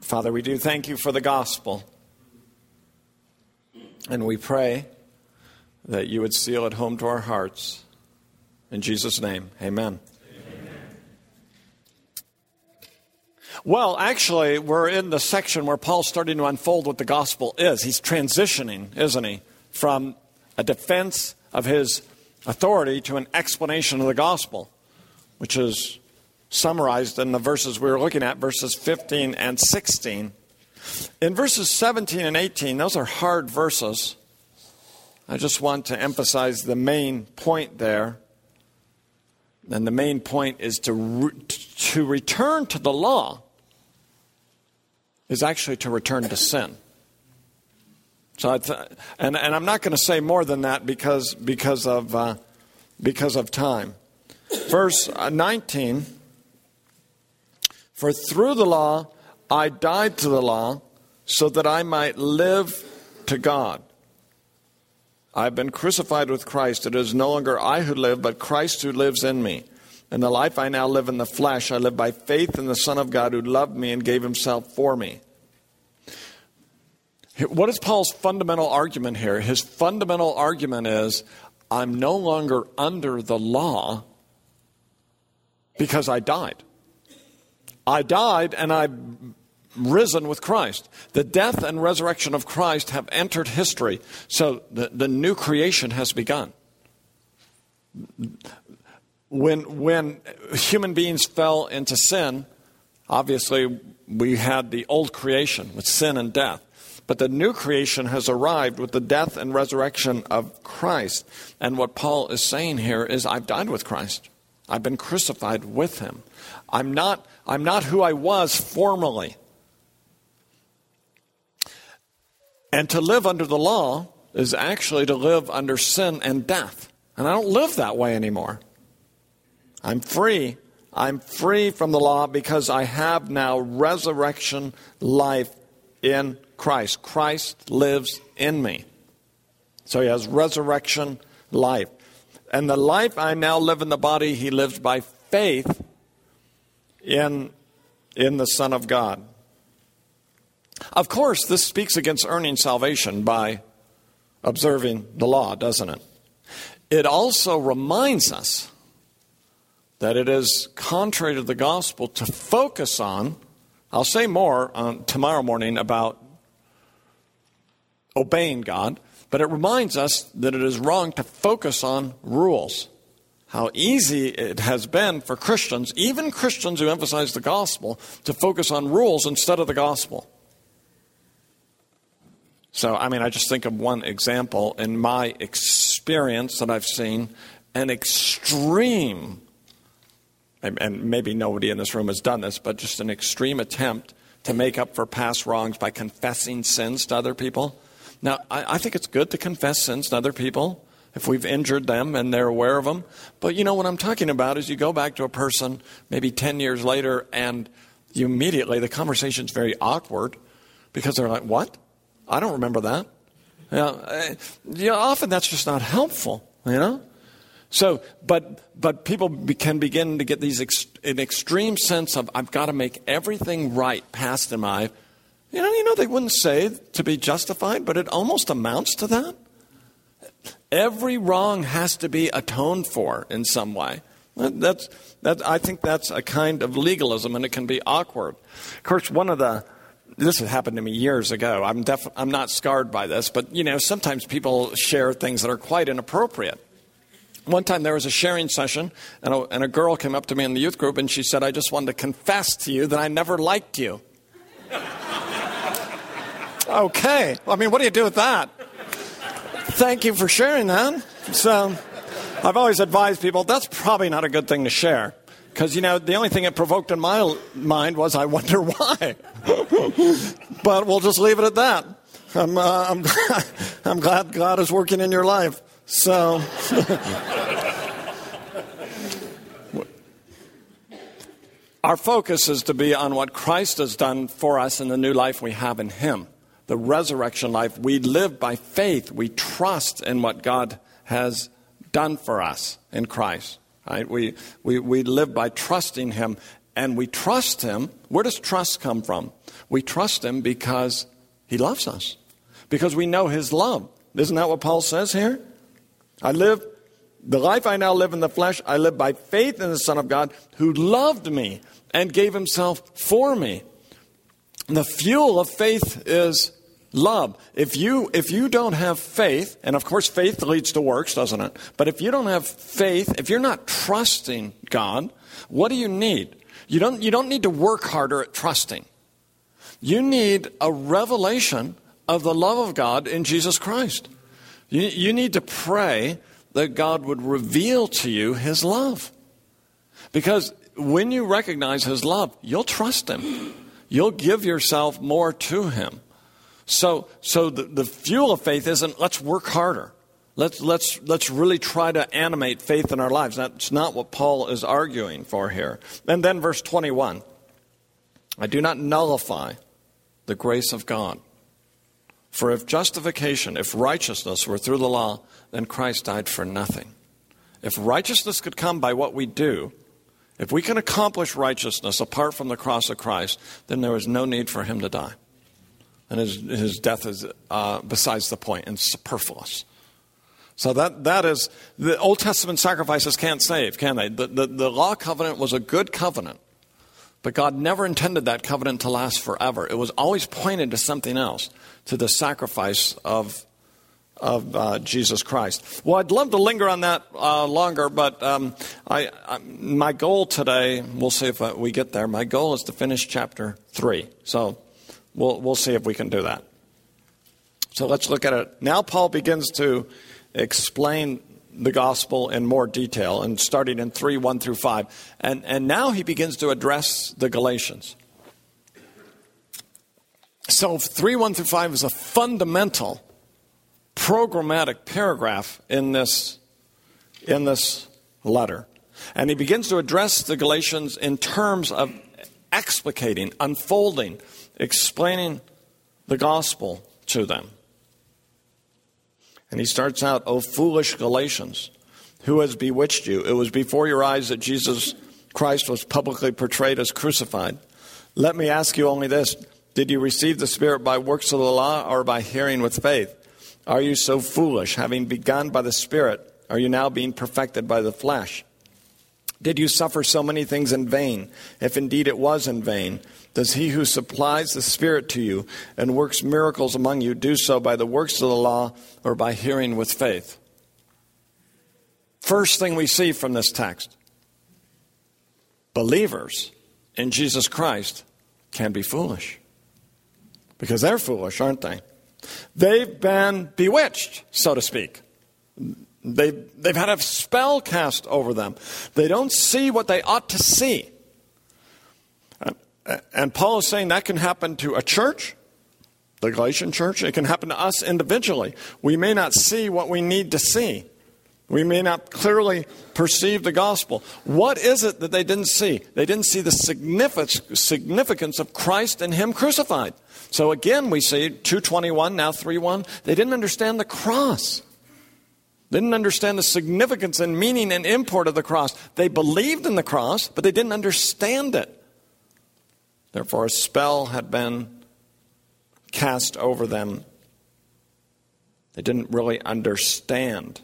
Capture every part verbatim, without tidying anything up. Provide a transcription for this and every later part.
Father, we do thank you for the gospel. And we pray that you would seal it home to our hearts. In Jesus' name, amen. Amen. Well, actually, we're in the section where Paul's starting to unfold what the gospel is. He's transitioning, isn't he, from a defense of his authority to an explanation of the gospel, which is summarized in the verses we were looking at, verses fifteen and sixteen. In verses seventeen and eighteen, those are hard verses. I just want to emphasize the main point there. And the main point is to re- to return to the law is actually to return to sin. So, I th- and and I'm not going to say more than that because because of uh, because of time. Verse nineteen. For through the law I died to the law, so that I might live to God. I have been crucified with Christ. It is no longer I who live, but Christ who lives in me. And the life I now live in the flesh, I live by faith in the Son of God who loved me and gave himself for me. What is Paul's fundamental argument here? His fundamental argument is, I'm no longer under the law because I died. I died and I've risen with Christ. The death and resurrection of Christ have entered history. So the, the new creation has begun. When, when human beings fell into sin, obviously we had the old creation with sin and death. But the new creation has arrived with the death and resurrection of Christ. And what Paul is saying here is, I've died with Christ. I've been crucified with him. I'm not, I'm not who I was formerly. And to live under the law is actually to live under sin and death. And I don't live that way anymore. I'm free. I'm free from the law because I have now resurrection life in Christ. Christ lives in me. So he has resurrection life. And the life I now live in the body, he lives by faith in, in the Son of God. Of course, this speaks against earning salvation by observing the law, doesn't it? It also reminds us that it is contrary to the gospel to focus on, I'll say more on tomorrow morning about obeying God, but it reminds us that it is wrong to focus on rules. How easy it has been for Christians, even Christians who emphasize the gospel, to focus on rules instead of the gospel. So, I mean, I just think of one example in my experience that I've seen, an extreme, and maybe nobody in this room has done this, but just an extreme attempt to make up for past wrongs by confessing sins to other people. Now, I, I think it's good to confess sins to other people if we've injured them and they're aware of them. But you know what I'm talking about is you go back to a person maybe ten years later and you immediately, the conversation's very awkward because they're like, what? I don't remember that. You know, uh, you know, often that's just not helpful, you know? So, but but people be, can begin to get these ex, an extreme sense of, I've got to make everything right past in my life. You know, you know, they wouldn't say to be justified, but it almost amounts to that. Every wrong has to be atoned for in some way. That's that. I think that's a kind of legalism, and it can be awkward. Of course, one of the this has happened to me years ago. I'm def, I'm not scarred by this, but you know, sometimes people share things that are quite inappropriate. One time there was a sharing session, and a, and a girl came up to me in the youth group, and she said, "I just wanted to confess to you that I never liked you." Okay. Well, I mean, what do you do with that? Thank you for sharing that. So I've always advised people that's probably not a good thing to share. Because, you know, the only thing it provoked in my mind was, I wonder why. But we'll just leave it at that. I'm, uh, I'm, I'm glad God is working in your life. So our focus is to be on what Christ has done for us in the new life we have in him. The resurrection life. We live by faith. We trust in what God has done for us in Christ. Right? We, we, we live by trusting him and we trust him. Where does trust come from? We trust him because he loves us, because we know his love. Isn't that what Paul says here? I live, the life I now live in the flesh, I live by faith in the Son of God who loved me and gave himself for me. The fuel of faith is love. If you if you don't have faith, and of course faith leads to works, doesn't it? But if you don't have faith, if you're not trusting God, what do you need? You don't you don't need to work harder at trusting. You need a revelation of the love of God in Jesus Christ. You, you need to pray that God would reveal to you his love. Because when you recognize his love, you'll trust him. You'll give yourself more to him. So so the, the fuel of faith isn't let's work harder. Let's let's let's really try to animate faith in our lives. That's not what Paul is arguing for here. And then verse twenty-one. I do not nullify the grace of God. For if justification, if righteousness were through the law, then Christ died for nothing. If righteousness could come by what we do, if we can accomplish righteousness apart from the cross of Christ, then there is no need for him to die. And his, his death is uh, besides the point and superfluous. So that that is, the Old Testament sacrifices can't save, can they? The, the, the law covenant was a good covenant, but God never intended that covenant to last forever. It was always pointed to something else, to the sacrifice of of uh, Jesus Christ. Well, I'd love to linger on that uh, longer, but um, I, I, my goal today, we'll see if we get there, my goal is to finish chapter three. So we'll we'll see if we can do that. So let's look at it. Now Paul begins to explain the gospel in more detail, and starting in three, one through five. And, and now he begins to address the Galatians. So three, one through five is a fundamental programmatic paragraph in this, in this letter. And he begins to address the Galatians in terms of explicating, unfolding, explaining the gospel to them. And he starts out, O foolish Galatians, who has bewitched you? It was before your eyes that Jesus Christ was publicly portrayed as crucified. Let me ask you only this. Did you receive the Spirit by works of the law or by hearing with faith? Are you so foolish? Having begun by the Spirit, are you now being perfected by the flesh? Did you suffer so many things in vain? If indeed it was in vain, does he who supplies the Spirit to you and works miracles among you do so by the works of the law or by hearing with faith? First thing we see from this text, believers in Jesus Christ can be foolish. Because they're foolish, aren't they? They've been bewitched, so to speak. They've, they've had a spell cast over them. They don't see what they ought to see. And, and Paul is saying that can happen to a church, the Galatian church. It can happen to us individually. We may not see what we need to see. We may not clearly perceive the gospel. What is it that they didn't see? They didn't see the significance of Christ and him crucified. So again, we see two twenty-one, now three one. They didn't understand the cross. They didn't understand the significance and meaning and import of the cross. They believed in the cross, but they didn't understand it. Therefore, a spell had been cast over them. They didn't really understand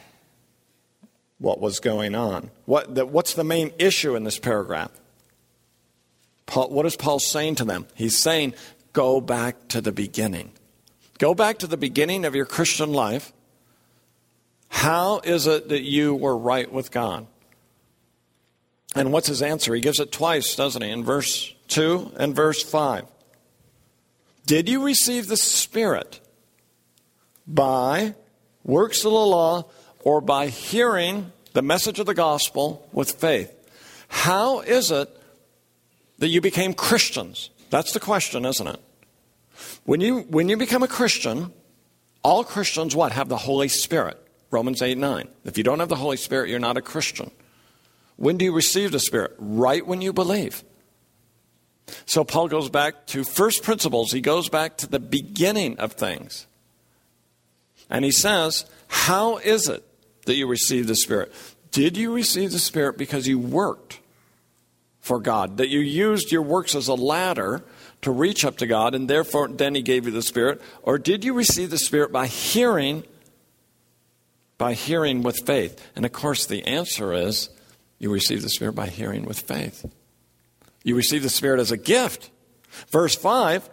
what was going on. What, the, what's the main issue in this paragraph? Paul, what is Paul saying to them? He's saying, go back to the beginning. Go back to the beginning of your Christian life. How is it that you were right with God? And what's his answer? He gives it twice, doesn't he? In verse two and verse five. Did you receive the Spirit by works of the law or by hearing the message of the gospel with faith? How is it that you became Christians? That's the question, isn't it? When you when you become a Christian, all Christians what? Have the Holy Spirit. Romans eight nine. If you don't have the Holy Spirit, you're not a Christian. When do you receive the Spirit? Right when you believe. So Paul goes back to first principles. He goes back to the beginning of things. And he says, how is it that you received the Spirit? Did you receive the Spirit because you worked for God, that you used your works as a ladder to reach up to God, and therefore then he gave you the Spirit? Or did you receive the Spirit by hearing, by hearing with faith? And of course the answer is you receive the Spirit by hearing with faith. You receive the Spirit as a gift. Verse five,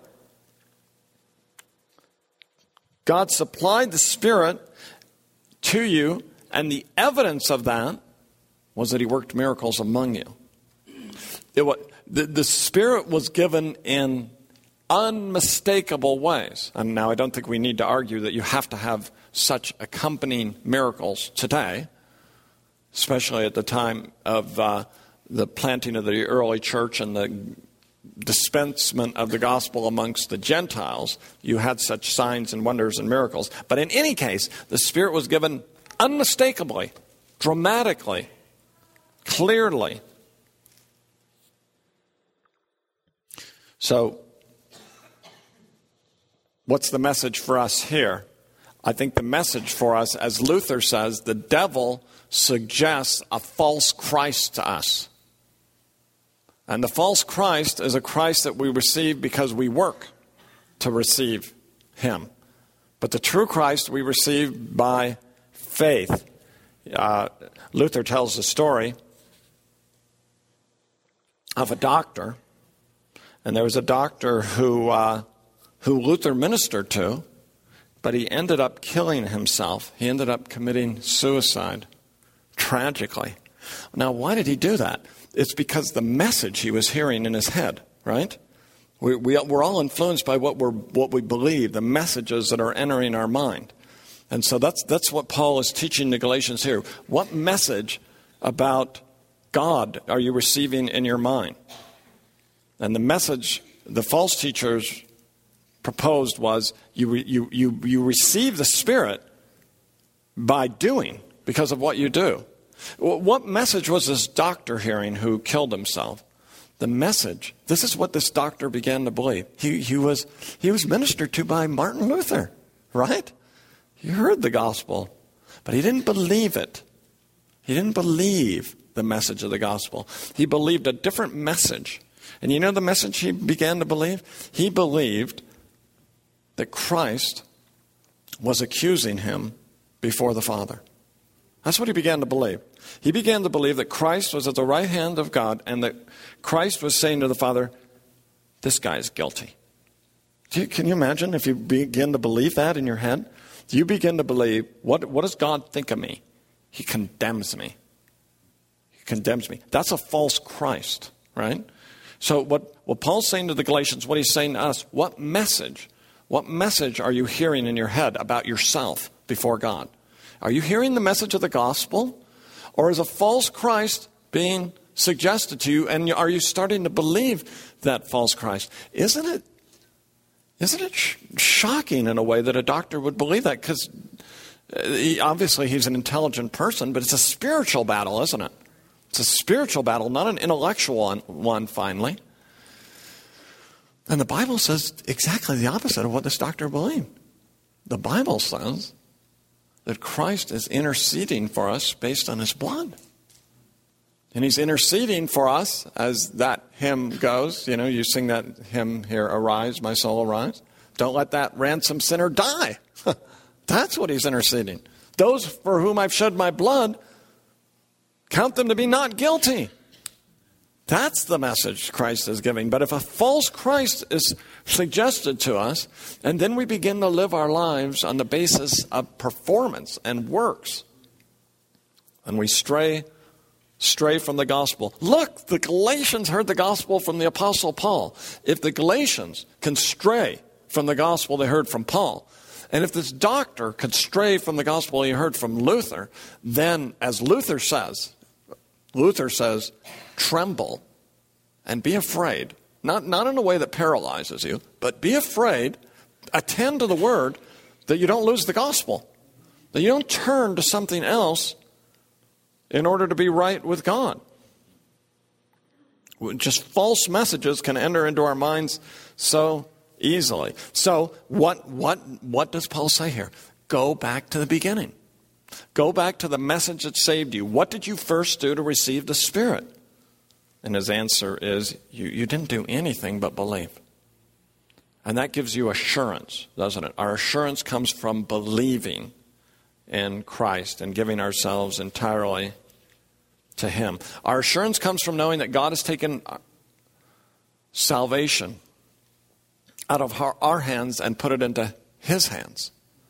God supplied the Spirit to you, and the evidence of that was that he worked miracles among you. It was, the, the Spirit was given in unmistakable ways. And now I don't think we need to argue that you have to have such accompanying miracles today, especially at the time of uh, the planting of the early church and the dispensement of the gospel amongst the Gentiles. You had such signs and wonders and miracles. But in any case, the Spirit was given unmistakably, dramatically, clearly. So, what's the message for us here? I think the message for us, as Luther says, the devil suggests a false Christ to us. And the false Christ is a Christ that we receive because we work to receive him. But the true Christ we receive by faith. Uh, Luther tells the story of a doctor. And there was a doctor who uh, who Luther ministered to, but he ended up killing himself. He ended up committing suicide, tragically. Now, why did he do that? It's because the message he was hearing in his head, right? We, we, we're all influenced by what, we're, what we believe, the messages that are entering our mind. And so that's, that's what Paul is teaching the Galatians here. What message about God are you receiving in your mind? And the message the false teachers proposed was you, you, you, you receive the Spirit by doing, because of what you do. What message was this doctor hearing who killed himself? The message, this is what this doctor began to believe. He, he, was, he was ministered to by Martin Luther, right? He heard the gospel, but he didn't believe it. He didn't believe the message of the gospel. He believed a different message. And you know the message he began to believe? He believed that Christ was accusing him before the Father. That's what he began to believe. He began to believe that Christ was at the right hand of God and that Christ was saying to the Father, this guy is guilty. Can you imagine if you begin to believe that in your head? You begin to believe, what, what does God think of me? He condemns me. He condemns me. That's a false Christ, right? So what, what Paul's saying to the Galatians, what he's saying to us, what message, what message are you hearing in your head about yourself before God? Are you hearing the message of the gospel? Or is a false Christ being suggested to you, and are you starting to believe that false Christ? Isn't it, isn't it sh- shocking in a way that a doctor would believe that? Because he, obviously he's an intelligent person, but it's a spiritual battle, isn't it? It's a spiritual battle, not an intellectual one, one, finally. And the Bible says exactly the opposite of what this doctor believed. The Bible says that Christ is interceding for us based on his blood. And he's interceding for us, as that hymn goes. You know, you sing that hymn here, Arise, my soul, arise. Don't let that ransom sinner die. That's what he's interceding. Those for whom I've shed my blood, count them to be not guilty. That's the message Christ is giving. But if a false Christ is suggested to us, and then we begin to live our lives on the basis of performance and works, and we stray, stray from the gospel. Look, the Galatians heard the gospel from the Apostle Paul. If the Galatians can stray from the gospel they heard from Paul, and if this doctor could stray from the gospel he heard from Luther, then, as Luther says, Luther says, tremble and be afraid. Not, not in a way that paralyzes you, but be afraid, attend to the word, that you don't lose the gospel. That you don't turn to something else in order to be right with God. Just false messages can enter into our minds so easily. So what, what, what does Paul say here? Go back to the beginning. Go back to the message that saved you. What did you first do to receive the Spirit? And his answer is, you, you didn't do anything but believe. And that gives you assurance, doesn't it? Our assurance comes from believing in Christ and giving ourselves entirely to him. Our assurance comes from knowing that God has taken salvation out of our, our hands and put it into his hands.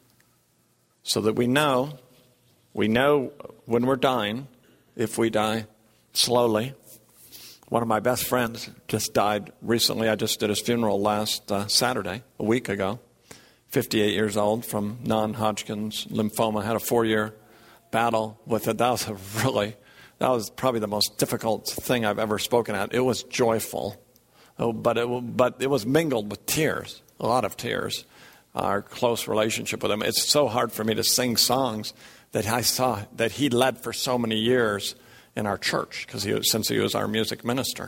So that we know, we know when we're dying, if we die slowly. One of my best friends just died recently. I just did his funeral last uh, Saturday, a week ago. fifty-eight years old from non-Hodgkin's lymphoma. Had a four-year battle with it. That was a really, that was probably the most difficult thing I've ever spoken at. It was joyful, oh, but it but it was mingled with tears, a lot of tears. Our close relationship with him. It's so hard for me to sing songs that I saw that he led for so many years in our church, because he was, since he was our music minister.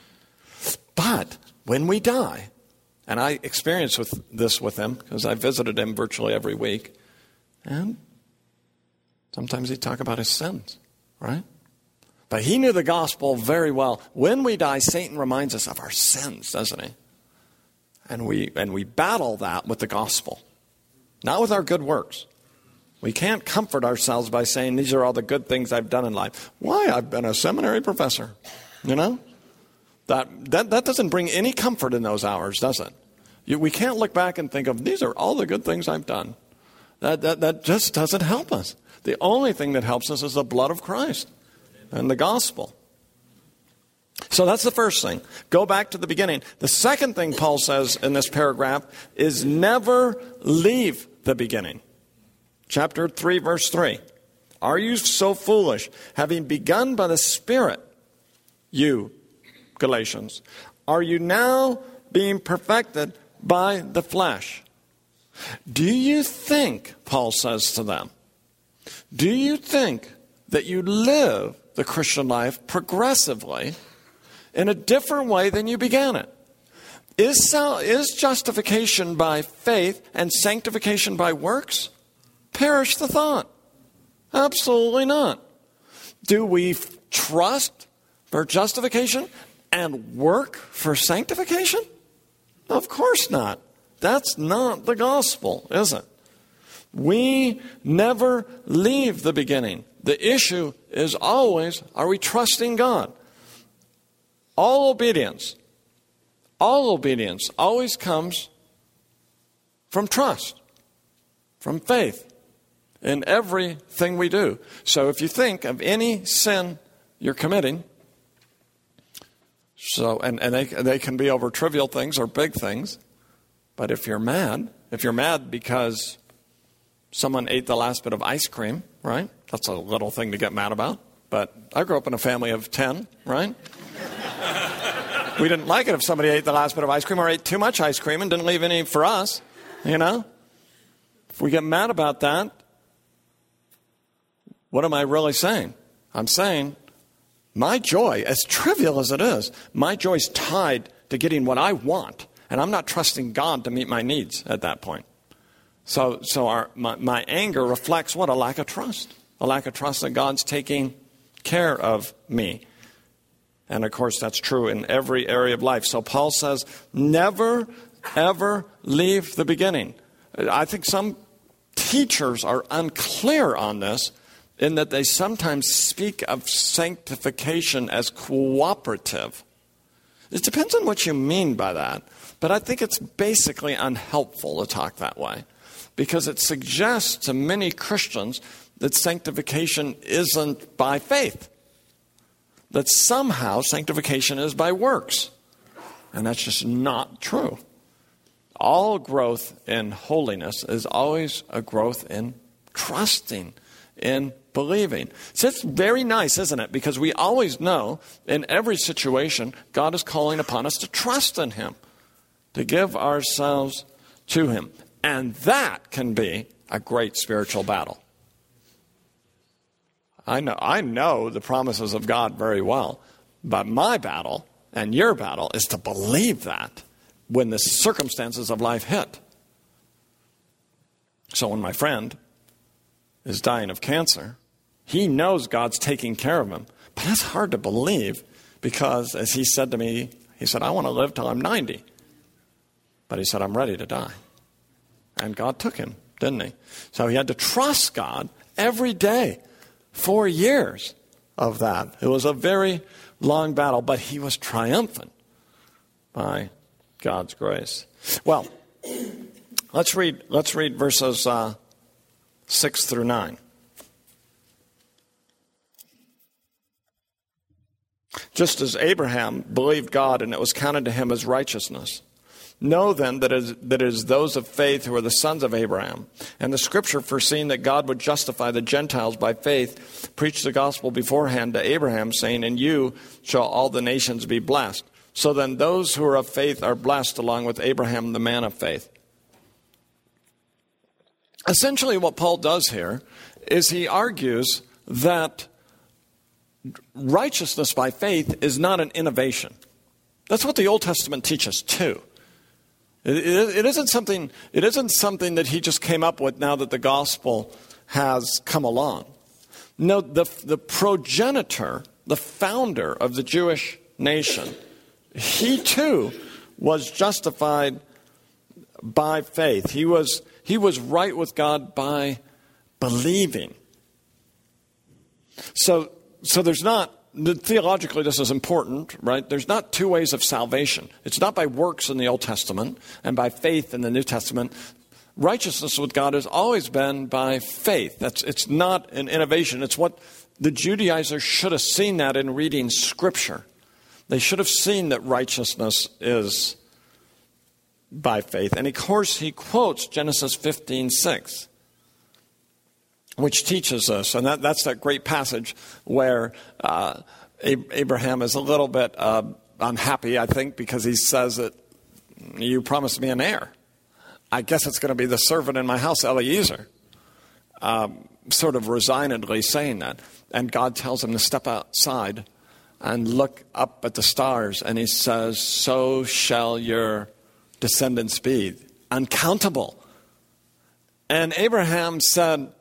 But when we die, and I experience with this with him, because I visited him virtually every week, and sometimes he'd talk about his sins, right? But he knew the gospel very well. When we die, Satan reminds us of our sins, doesn't he? And we and we battle that with the gospel, not with our good works. We can't comfort ourselves by saying, these are all the good things I've done in life. Why? I've been a seminary professor. You know? That that, that doesn't bring any comfort in those hours, does it? You, we can't look back and think of, these are all the good things I've done. That, that, that just doesn't help us. The only thing that helps us is the blood of Christ and the gospel. So that's the first thing. Go back to the beginning. The second thing Paul says in this paragraph is never leave the beginning. Chapter three, verse three. Are you so foolish, having begun by the Spirit, you, Galatians, are you now being perfected by the flesh? Do you think, Paul says to them, do you think that you live the Christian life progressively in a different way than you began it? Is, is justification by faith and sanctification by works? Perish the thought. Absolutely not. Do we f- trust for justification and work for sanctification? Of course not. That's not the gospel, is it? We never leave the beginning. The issue is always, are we trusting God? All obedience, all obedience always comes from trust, from faith in everything we do. So if you think of any sin you're committing, so and, and they they can be over trivial things or big things, but if you're mad, if you're mad because someone ate the last bit of ice cream, right? That's a little thing to get mad about. But I grew up in a family of ten, right? We didn't like it if somebody ate the last bit of ice cream or ate too much ice cream and didn't leave any for us, you know? If we get mad about that, what am I really saying? I'm saying my joy, as trivial as it is, my joy is tied to getting what I want, and I'm not trusting God to meet my needs at that point. So so our my, my anger reflects what? A lack of trust. A lack of trust that God's taking care of me. And of course, that's true in every area of life. So Paul says, never, ever leave the beginning. I think some teachers are unclear on this in that they sometimes speak of sanctification as cooperative. It depends on what you mean by that. But I think it's basically unhelpful to talk that way, because it suggests to many Christians that sanctification isn't by faith, that somehow sanctification is by works. And that's just not true. All growth in holiness is always a growth in trusting, in believing. So it's very nice, isn't it? Because we always know in every situation, God is calling upon us to trust in Him, to give ourselves to Him. And that can be a great spiritual battle. I know, I know the promises of God very well, but my battle and your battle is to believe that when the circumstances of life hit. So when my friend is dying of cancer, he knows God's taking care of him, but that's hard to believe Because as he said to me, he said, I want to live till I'm ninety. But he said, I'm ready to die. And God took him, didn't he? So he had to trust God every day. Four years of that. It was a very long battle, but he was triumphant by God's grace. Well, let's read, let's read verses uh, six through nine. Just as Abraham believed God and it was counted to him as righteousness. Know then that it, is, that it is those of faith who are the sons of Abraham. And the scripture, foreseeing that God would justify the Gentiles by faith, preached the gospel beforehand to Abraham, saying, in you shall all the nations be blessed. So then those who are of faith are blessed along with Abraham, the man of faith. Essentially what Paul does here is he argues that righteousness by faith is not an innovation. That's what the Old Testament teaches too. It, it, it isn't something. It isn't something that he just came up with now that the gospel has come along. No, the the progenitor, the founder of the Jewish nation, he too was justified by faith. He was he was right with God by believing. So so there's not. Theologically, this is important, right? There's not two ways of salvation. It's not by works in the Old Testament and by faith in the New Testament. Righteousness with God has always been by faith. That's it's not an innovation. It's what the Judaizers should have seen that in reading Scripture. They should have seen that righteousness is by faith. And of course, he quotes Genesis fifteen six. Which teaches us, and that, that's that great passage where uh, Abraham is a little bit uh, unhappy, I think, because he says that you promised me an heir. I guess it's going to be the servant in my house, Eliezer, um, sort of resignedly saying that. And God tells him to step outside and look up at the stars, and he says, so shall your descendants be, uncountable. And Abraham said,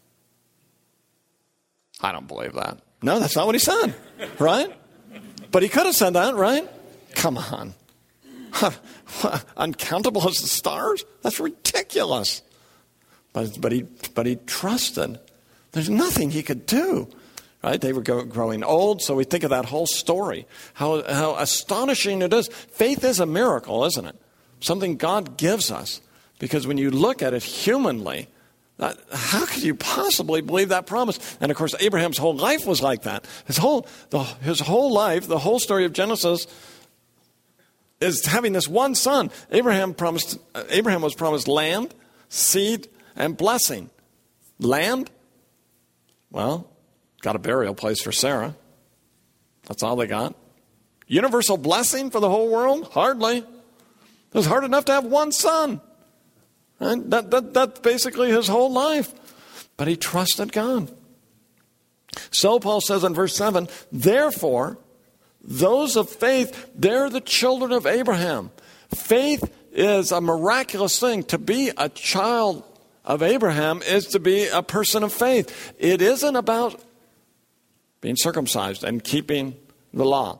I don't believe that. No, that's not what he said, right? But he could have said that, right? Come on. Uncountable as the stars? That's ridiculous. But, but, he, but he trusted. There's nothing he could do, right? They were go, growing old, so we think of that whole story. How, how astonishing it is. Faith is a miracle, isn't it? Something God gives us. Because when you look at it humanly, That, how could you possibly believe that promise? And of course, Abraham's whole life was like that. His whole, the, his whole life, the whole story of Genesis, is having this one son. Abraham promised. Uh, Abraham was promised land, seed, and blessing. Land, well, got a burial place for Sarah. That's all they got. Universal blessing for the whole world? Hardly. It was hard enough to have one son. And that, that, that's basically his whole life. But he trusted God. So Paul says in verse seven, therefore, those of faith, they're the children of Abraham. Faith is a miraculous thing. To be a child of Abraham is to be a person of faith. It isn't about being circumcised and keeping the law.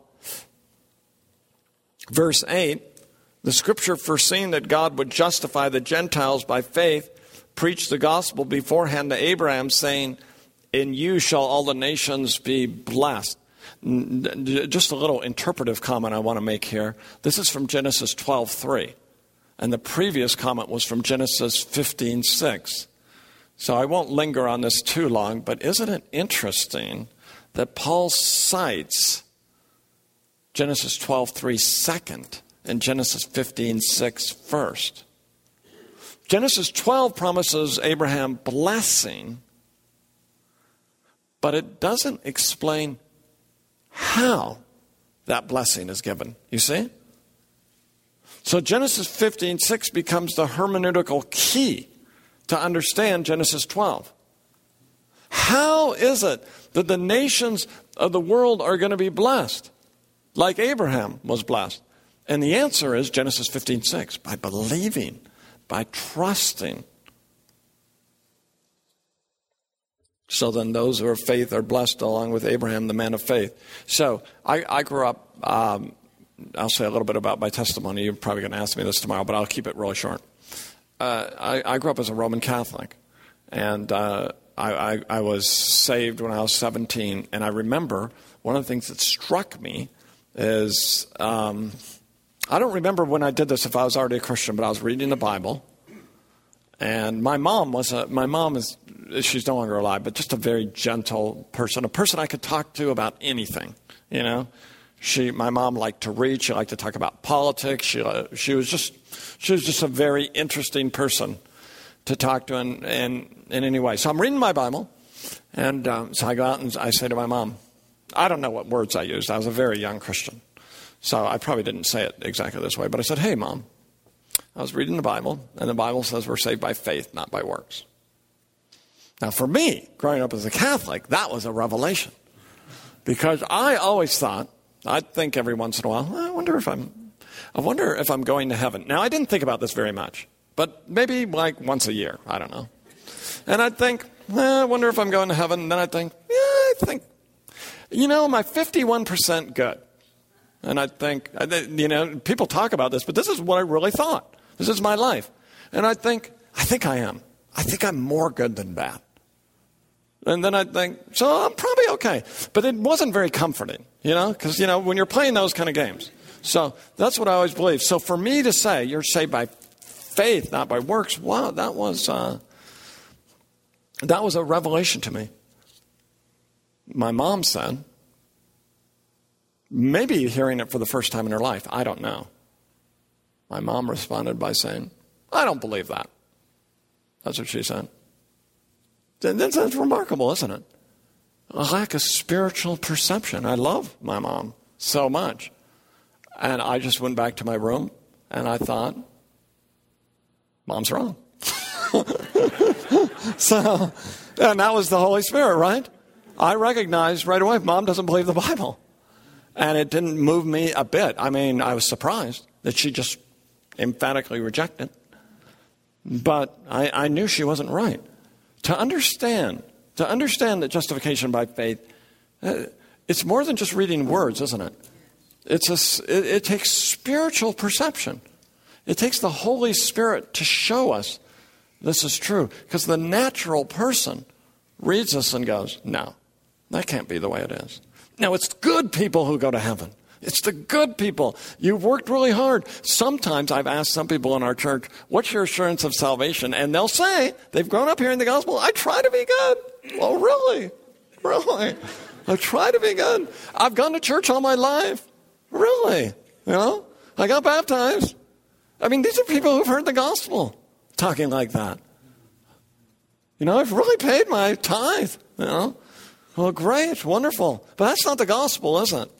Verse eight, the scripture foreseeing that God would justify the Gentiles by faith, preached the gospel beforehand to Abraham, saying, in you shall all the nations be blessed. Just a little interpretive comment I want to make here. This is from Genesis twelve three. And the previous comment was from Genesis fifteen six. So I won't linger on this too long, but isn't it interesting that Paul cites Genesis twelve three second and Genesis fifteen six first. Genesis twelve promises Abraham blessing, but it doesn't explain how that blessing is given. You see? So Genesis fifteen six becomes the hermeneutical key to understand Genesis twelve. How is it that the nations of the world are going to be blessed like Abraham was blessed? And the answer is Genesis fifteen six, by believing, by trusting. So then those who are of faith are blessed along with Abraham, the man of faith. So I, I grew up, um, I'll say a little bit about my testimony. You're probably going to ask me this tomorrow, but I'll keep it really short. Uh, I, I grew up as a Roman Catholic, and uh, I, I, I was saved when I was seventeen. And I remember one of the things that struck me is, um, I don't remember when I did this if I was already a Christian, but I was reading the Bible. And my mom was a, my mom is, she's no longer alive, but just a very gentle person, a person I could talk to about anything, you know. She, my mom liked to read. She liked to talk about politics. She, uh, she was just, she was just a very interesting person to talk to in, in, in any way. So I'm reading my Bible, and um, so I go out and I say to my mom, I don't know what words I used. I was a very young Christian, so I probably didn't say it exactly this way, but I said, hey, Mom, I was reading the Bible, and the Bible says we're saved by faith, not by works. Now, for me, growing up as a Catholic, that was a revelation, because I always thought, I'd think every once in a while, I wonder if I'm, I wonder if I'm going to heaven. Now, I didn't think about this very much, but maybe like once a year, I don't know. And I'd think, eh, I wonder if I'm going to heaven. And then I'd think, yeah, I think, you know, am I fifty-one percent good? And I'd think, you know, people talk about this, but this is what I really thought. This is my life. And I'd think, I think I am. I think I'm more good than bad. And then I'd think, so I'm probably okay. But it wasn't very comforting, you know, because, you know, when you're playing those kind of games. So that's what I always believed. So for me to say you're saved by faith, not by works, wow, that was, uh, that was a revelation to me. My mom said, maybe hearing it for the first time in her life, I don't know. My mom responded by saying, I don't believe that. That's what she said. That's, that's remarkable, isn't it? A lack of spiritual perception. I love my mom so much. And I just went back to my room, and I thought, Mom's wrong. So, and that was the Holy Spirit, right? I recognized right away, Mom doesn't believe the Bible. And it didn't move me a bit. I mean, I was surprised that she just emphatically rejected. But I, I knew she wasn't right. To understand, to understand that justification by faith, uh, it's more than just reading words, isn't it? It's a, it, it takes spiritual perception. It takes the Holy Spirit to show us this is true. Because the natural person reads this and goes, no, that can't be the way it is. Now, it's good people who go to heaven. It's the good people. You've worked really hard. Sometimes I've asked some people in our church, what's your assurance of salvation? And they'll say, they've grown up hearing the gospel, I try to be good. Oh, really? Really? I try to be good. I've gone to church all my life. Really? You know? I got baptized. I mean, these are people who've heard the gospel talking like that. You know, I've really paid my tithe. You know? Well, great, wonderful. But that's not the gospel, is it?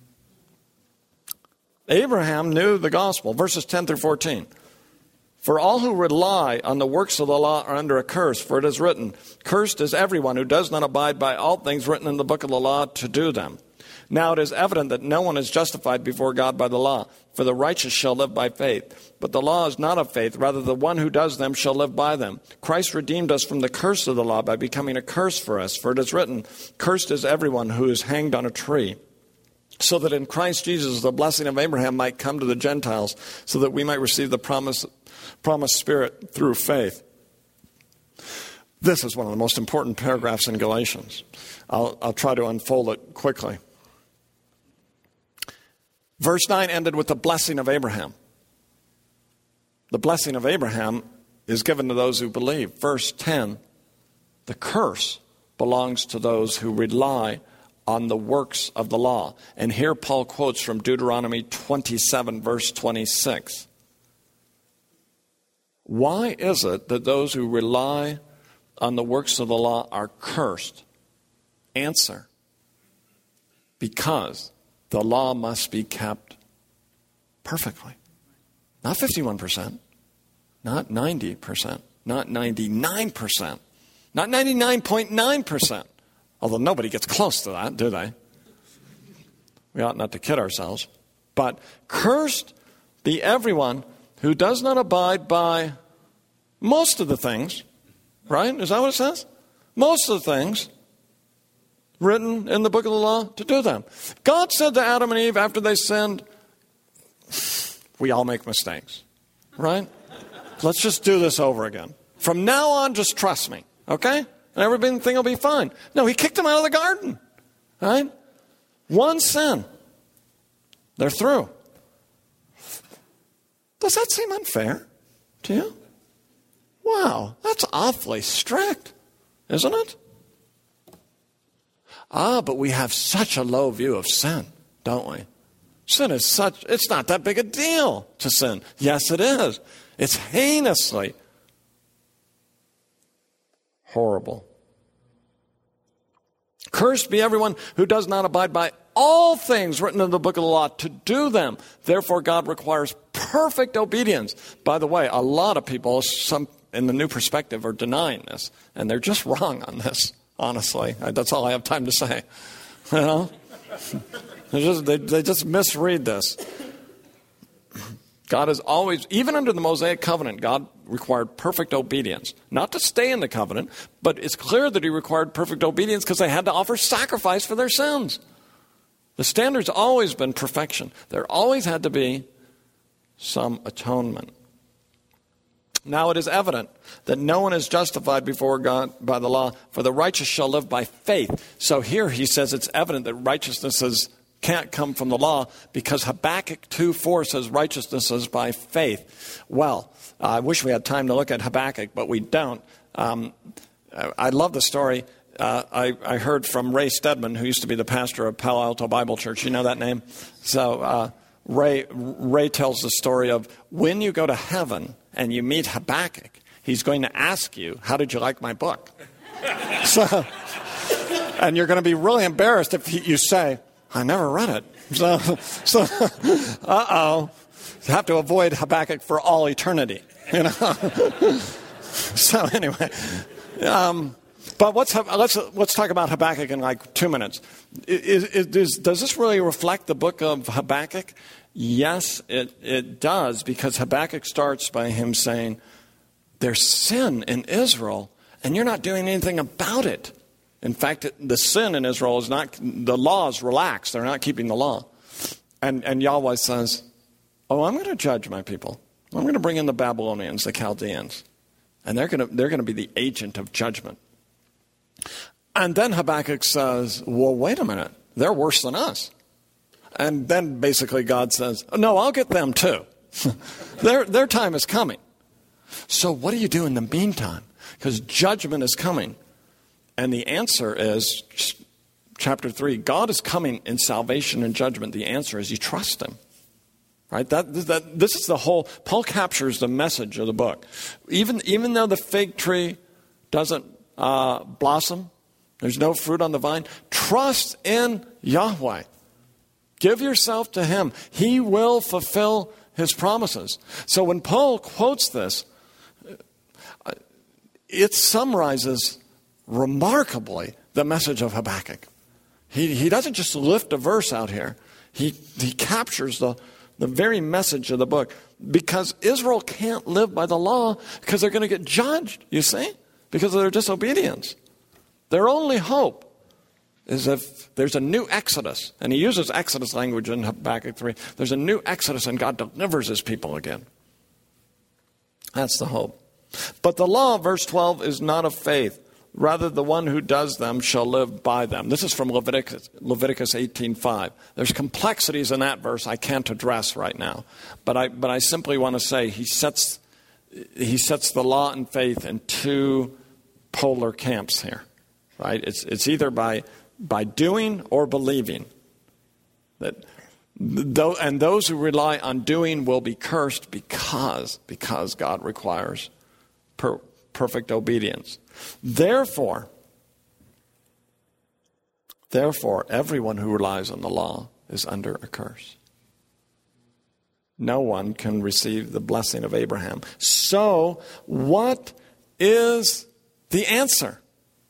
Abraham knew the gospel. Verses ten through fourteen. For all who rely on the works of the law are under a curse, for it is written, cursed is everyone who does not abide by all things written in the book of the law to do them. Now it is evident that no one is justified before God by the law, for the righteous shall live by faith. But the law is not of faith, rather the one who does them shall live by them. Christ redeemed us from the curse of the law by becoming a curse for us, for it is written, cursed is everyone who is hanged on a tree, so that in Christ Jesus the blessing of Abraham might come to the Gentiles, so that we might receive the promise, promised Spirit through faith. This is one of the most important paragraphs in Galatians. I'll, I'll try to unfold it quickly. Verse nine ended with the blessing of Abraham. The blessing of Abraham is given to those who believe. Verse ten, the curse belongs to those who rely on the works of the law. And here Paul quotes from Deuteronomy twenty-seven, verse twenty-six. Why is it that those who rely on the works of the law are cursed? Answer, because the law must be kept perfectly. Not fifty-one percent, not ninety percent, not ninety-nine percent, not ninety-nine point nine percent. Although nobody gets close to that, do they? We ought not to kid ourselves. But cursed be everyone who does not abide by most of the things, right? Is that what it says? most of the things written in the book of the law to do them. God said to Adam and Eve after they sinned, we all make mistakes, right? Let's just do this over again. From now on, just trust me, okay? And everything will be fine. No, he kicked them out of the garden, right? One sin. They're through. Does that seem unfair to you? Wow, that's awfully strict, isn't it? Ah, but we have such a low view of sin, don't we? Sin is such, it's not that big a deal to sin. Yes, it is. It's heinously horrible. Cursed be everyone who does not abide by all things written in the book of the law to do them. Therefore, God requires perfect obedience. By the way, a lot of people, some in the New Perspective, are denying this. And they're just wrong on this, honestly. That's all I have time to say. You know? They just, they, they just misread this. God is always, even under the Mosaic covenant, God required perfect obedience. Not to stay in the covenant, but it's clear that he required perfect obedience because they had to offer sacrifice for their sins. The standard's always been perfection. There always had to be some atonement. Now it is evident that no one is justified before God by the law, for the righteous shall live by faith. So here he says it's evident that righteousness is can't come from the law because Habakkuk two four says righteousness is by faith. Well, uh, I wish we had time to look at Habakkuk, but we don't. Um, I love the story. Uh, I, I heard from Ray Stedman, who used to be the pastor of Palo Alto Bible Church. You know that name? So uh, Ray, Ray tells the story of when you go to heaven and you meet Habakkuk, he's going to ask you, how did you like my book? so, and you're going to be really embarrassed if you say, I never read it. So, so uh-oh. You have to avoid Habakkuk for all eternity. You know. so anyway, um, but what's, let's let's talk about Habakkuk in like two minutes. Is, is, does this really reflect the book of Habakkuk? Yes, it, it does, because Habakkuk starts by him saying, there's sin in Israel, and you're not doing anything about it. In fact, the sin in Israel is not, the law is relaxed. They're not keeping the law. And, and Yahweh says, oh, I'm going to judge my people. I'm going to bring in the Babylonians, the Chaldeans. And they're going to, they're going to be the agent of judgment. And then Habakkuk says, well, wait a minute. They're worse than us. And then basically God says, no, I'll get them too. their, their time is coming. So what do you do in the meantime? Because judgment is coming. And the answer is, chapter three, God is coming in salvation and judgment. The answer is you trust him. Right? That, that, this is the whole, Paul captures the message of the book. Even, even though the fig tree doesn't uh, blossom, there's no fruit on the vine, trust in Yahweh. Give yourself to him. He will fulfill his promises. So when Paul quotes this, it summarizes remarkably the message of Habakkuk. He, he doesn't just lift a verse out here. He, he captures the, the very message of the book. Because Israel can't live by the law because they're going to get judged, you see, because of their disobedience. Their only hope is if there's a new Exodus. And he uses Exodus language in Habakkuk three. There's a new Exodus and God delivers his people again. That's the hope. But the law, verse twelve, is not of faith. Rather, the one who does them shall live by them. This is from Leviticus, Leviticus eighteen five. There's complexities in that verse I can't address right now. But I, but I simply want to say he sets, he sets the law and faith in two polar camps here. Right? It's, it's either by, by doing or believing. That, and those who rely on doing will be cursed because, because God requires per, perfect obedience. Therefore, therefore, everyone who relies on the law is under a curse. No one can receive the blessing of Abraham. So, what is the answer?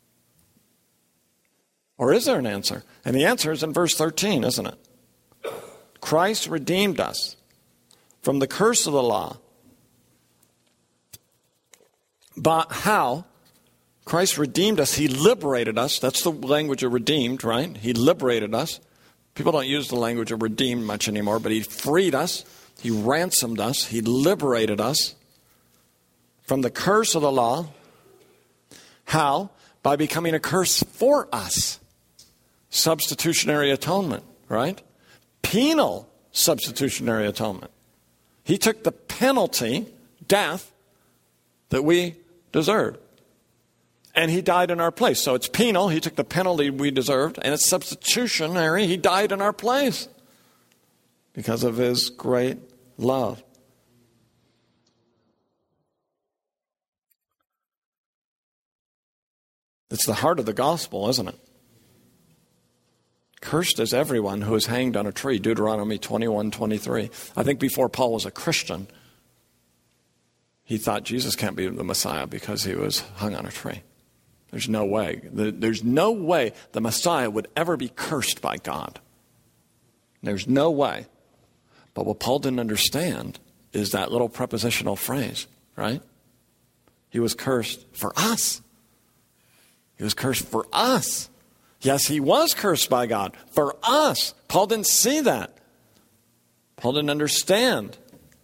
Or is there an answer? And the answer is in verse thirteen, isn't it? Christ redeemed us from the curse of the law. But how? Christ redeemed us. He liberated us. That's the language of redeemed, right? He liberated us. People don't use the language of redeemed much anymore, but he freed us. He ransomed us. He liberated us from the curse of the law. How? By becoming a curse for us. Substitutionary atonement, right? Penal substitutionary atonement. He took the penalty, death, that we deserved. And he died in our place. So it's penal. He took the penalty we deserved. And it's substitutionary. He died in our place because of his great love. It's the heart of the gospel, isn't it? Cursed is everyone who is hanged on a tree, Deuteronomy twenty-one twenty-three. I think before Paul was a Christian, he thought Jesus can't be the Messiah because he was hung on a tree. There's no way. There's no way the Messiah would ever be cursed by God. There's no way. But what Paul didn't understand is that little prepositional phrase, right? He was cursed for us. He was cursed for us. Yes, he was cursed by God for us. Paul didn't see that. Paul didn't understand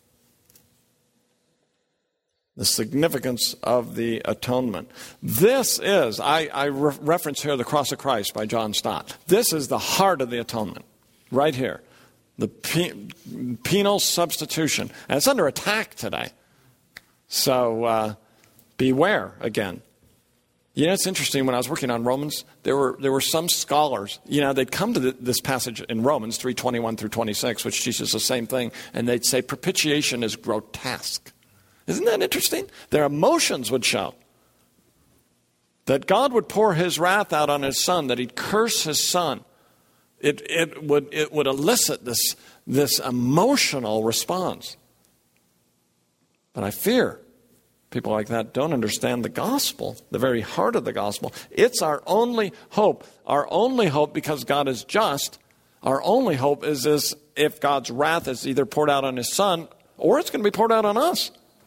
the significance of the atonement. This is, I, I re- reference here the cross of Christ by John Stott. This is the heart of the atonement, right here. The pe- penal substitution. And it's under attack today. So uh, beware again. You know, it's interesting, when I was working on Romans, there were there were some scholars, you know, they'd come to the, this passage in Romans three twenty-one through twenty-six, which teaches the same thing, and they'd say propitiation is grotesque. Isn't that interesting? Their emotions would show that God would pour his wrath out on his son, that he'd curse his son. It it would it would elicit this this emotional response. But I fear people like that don't understand the gospel, the very heart of the gospel. It's our only hope. Our only hope, because God is just, our only hope is this: if God's wrath is either poured out on his son or it's going to be poured out on us.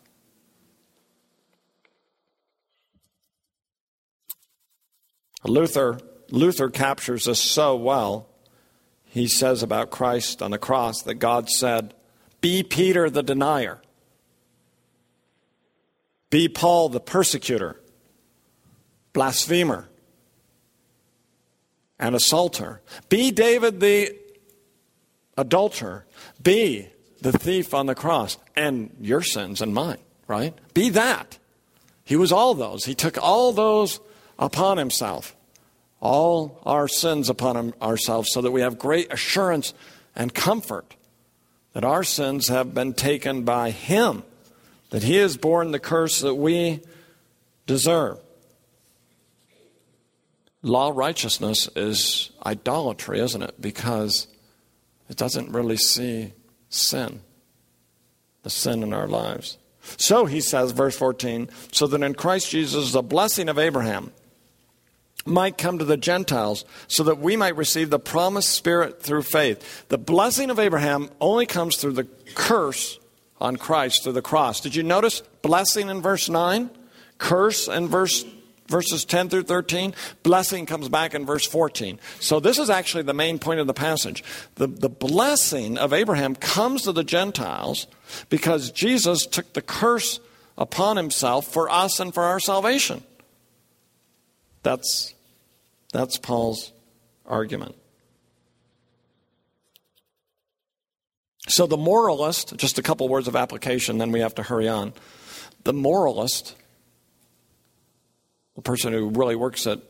Luther, Luther captures this so well. He says about Christ on the cross that God said, "Be Peter the denier. Be Paul the persecutor, blasphemer, and assaulter. Be David the adulterer. Be the thief on the cross." And your sins and mine, right? Be that. He was all those. He took all those upon himself. All our sins upon him, ourselves, so that we have great assurance and comfort that our sins have been taken by him, that he has borne the curse that we deserve. Law righteousness is idolatry, isn't it? Because it doesn't really see sin, the sin in our lives. So he says, verse fourteen, so that in Christ Jesus the blessing of Abraham might come to the Gentiles, so that we might receive the promised Spirit through faith. The blessing of Abraham only comes through the curse on Christ through the cross. Did you notice blessing in verse nine? Curse in verse verses ten through thirteen. Blessing comes back in verse fourteen. So this is actually the main point of the passage. The, the blessing of Abraham comes to the Gentiles because Jesus took the curse upon himself for us and for our salvation. That's, that's Paul's argument. So the moralist, just a couple words of application, then we have to hurry on. The moralist, the person who really works at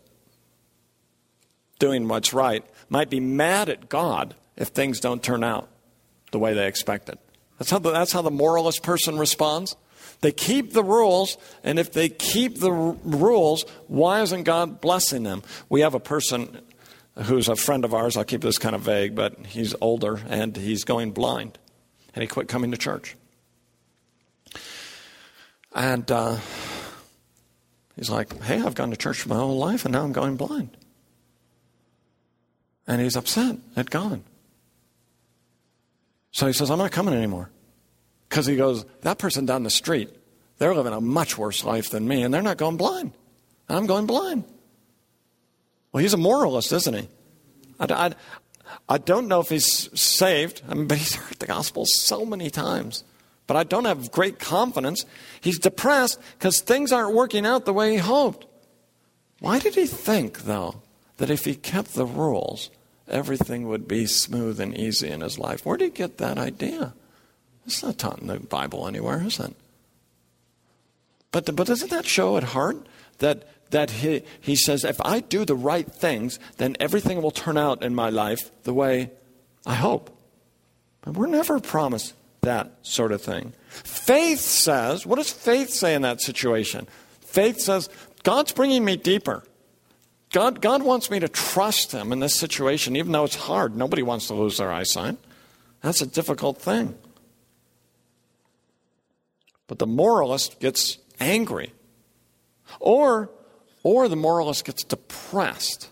doing what's right, might be mad at God if things don't turn out the way they expected. That's how the, that's how the moralist person responds. They keep the rules, and if they keep the r- rules, why isn't God blessing them? We have a person who's a friend of ours. I'll keep this kind of vague, but he's older, and he's going blind. And he quit coming to church. And uh, he's like, hey, I've gone to church my whole life, and now I'm going blind. And he's upset at God. So he says, I'm not coming anymore. Because he goes, that person down the street, they're living a much worse life than me, and they're not going blind. And I'm going blind. Well, he's a moralist, isn't he? I, I, I don't know if he's saved, I mean, but he's heard the gospel so many times. But I don't have great confidence. He's depressed because things aren't working out the way he hoped. Why did he think, though, that if he kept the rules, everything would be smooth and easy in his life? Where did he get that idea? It's not taught in the Bible anywhere, is it? But, but doesn't that show at heart that, that he, he says, if I do the right things, then everything will turn out in my life the way I hope? But we're never promised that sort of thing. Faith says, what does faith say in that situation? Faith says, God's bringing me deeper. God, God wants me to trust him in this situation, even though it's hard. Nobody wants to lose their eyesight. That's a difficult thing. But the moralist gets angry. Or, or the moralist gets depressed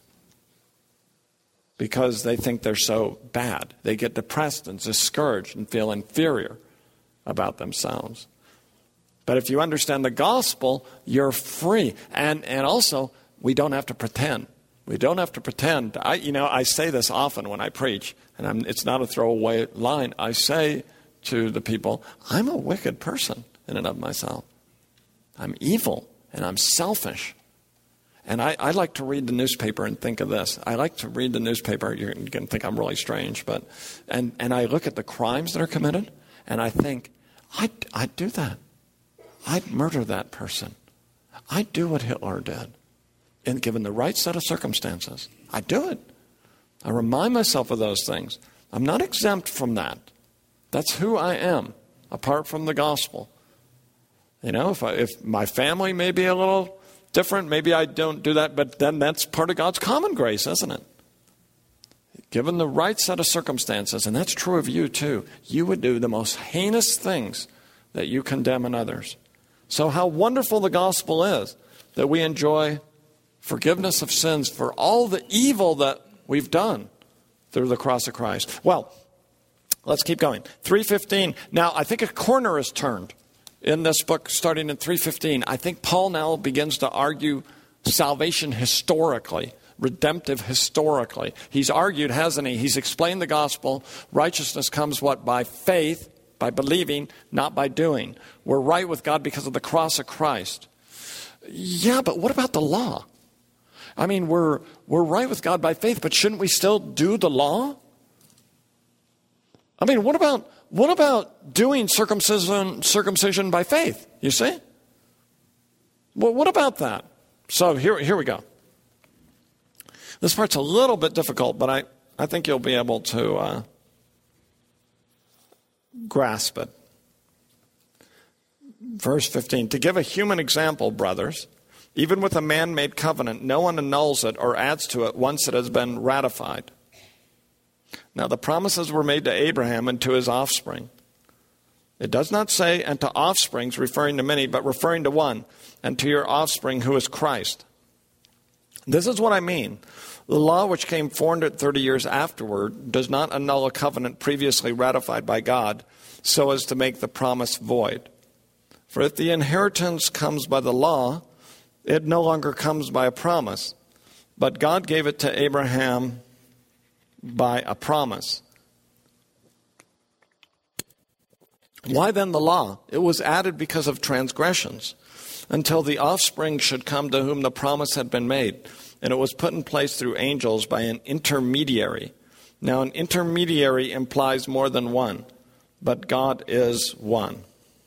because they think they're so bad. They get depressed and discouraged and feel inferior about themselves. But if you understand the gospel, you're free. And, and also, we don't have to pretend. We don't have to pretend. I, you know, I say this often when I preach, and I'm, it's not a throwaway line. I say to the people, I'm a wicked person in and of myself. I'm evil, and I'm selfish. And I, I like to read the newspaper and think of this. I like to read the newspaper. You're going to think I'm really strange, but and, and I look at the crimes that are committed, and I think, I'd, I'd do that. I'd murder that person. I'd do what Hitler did. And given the right set of circumstances, I'd do it. I remind myself of those things. I'm not exempt from that. That's who I am, apart from the gospel. You know, if, I, if my family may be a little different, maybe I don't do that, but then that's part of God's common grace, isn't it? Given the right set of circumstances, and that's true of you too, you would do the most heinous things that you condemn in others. So how wonderful the gospel is that we enjoy forgiveness of sins for all the evil that we've done through the cross of Christ. Well, let's keep going. three fifteen. Now, I think a corner is turned in this book starting in three fifteen. I think Paul now begins to argue salvation historically, redemptive historically. He's argued, hasn't he? He's explained the gospel. Righteousness comes what? By faith, by believing, not by doing. We're right with God because of the cross of Christ. Yeah, but what about the law? I mean, we're we're right with God by faith, but shouldn't we still do the law? I mean, what about what about doing circumcision circumcision by faith? You see? Well, what about that? So here here we go. This part's a little bit difficult, but I, I think you'll be able to uh, grasp it. Verse fifteen, to give a human example, brothers, even with a man-made covenant, no one annuls it or adds to it once it has been ratified. Now, the promises were made to Abraham and to his offspring. It does not say, and to offsprings, referring to many, but referring to one, and to your offspring, who is Christ. This is what I mean. The law, which came four hundred thirty years afterward, does not annul a covenant previously ratified by God, so as to make the promise void. For if the inheritance comes by the law, it no longer comes by a promise, but God gave it to Abraham by a promise. Why then the law? It was added because of transgressions, until the offspring should come to whom the promise had been made, and it was put in place through angels by an intermediary. Now, an intermediary implies more than one, but God is one.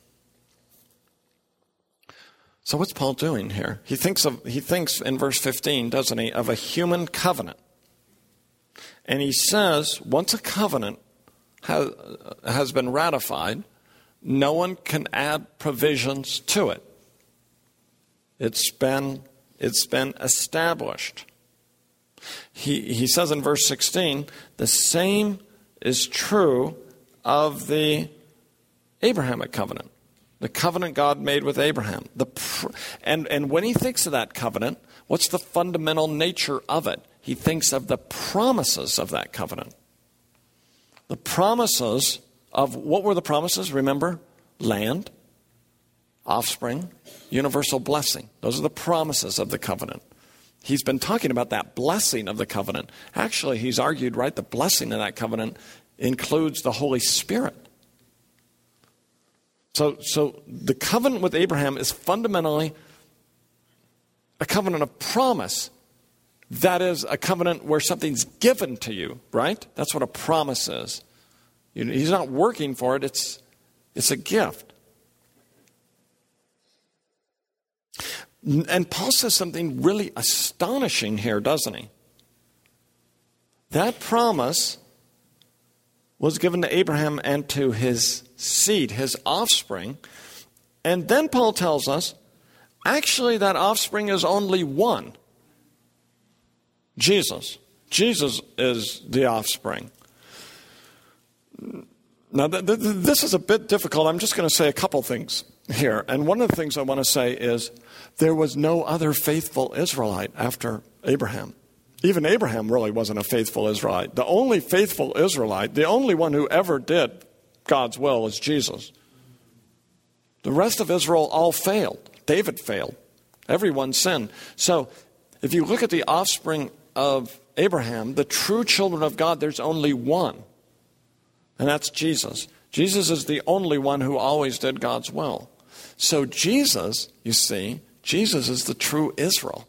So what's Paul doing here? He thinks of he thinks in verse fifteen, doesn't he, of a human covenant. And he says, once a covenant has, has been ratified, no one can add provisions to it. It's been it's been established. He he says in verse sixteen, the same is true of the Abrahamic covenant. The covenant God made with Abraham. The pr- and, and when he thinks of that covenant, what's the fundamental nature of it? He thinks of the promises of that covenant. The promises of, what were the promises? Remember? Land, offspring, universal blessing. Those are the promises of the covenant. He's been talking about that blessing of the covenant. Actually, he's argued, right, the blessing of that covenant includes the Holy Spirit. So, so the covenant with Abraham is fundamentally a covenant of promise. That is a covenant where something's given to you, right? That's what a promise is. You know, he's not working for it. It's, it's a gift. And Paul says something really astonishing here, doesn't he? That promise was given to Abraham and to his seed, his offspring. And then Paul tells us, actually that offspring is only one. Jesus. Jesus is the offspring. Now, th- th- this is a bit difficult. I'm just going to say a couple things here. And one of the things I want to say is there was no other faithful Israelite after Abraham. Even Abraham really wasn't a faithful Israelite. The only faithful Israelite, the only one who ever did God's will is Jesus. The rest of Israel all failed. David failed. Everyone sinned. So if you look at the offspring of Abraham, the true children of God, there's only one. And that's Jesus. Jesus is the only one who always did God's will. So Jesus, you see, Jesus is the true Israel.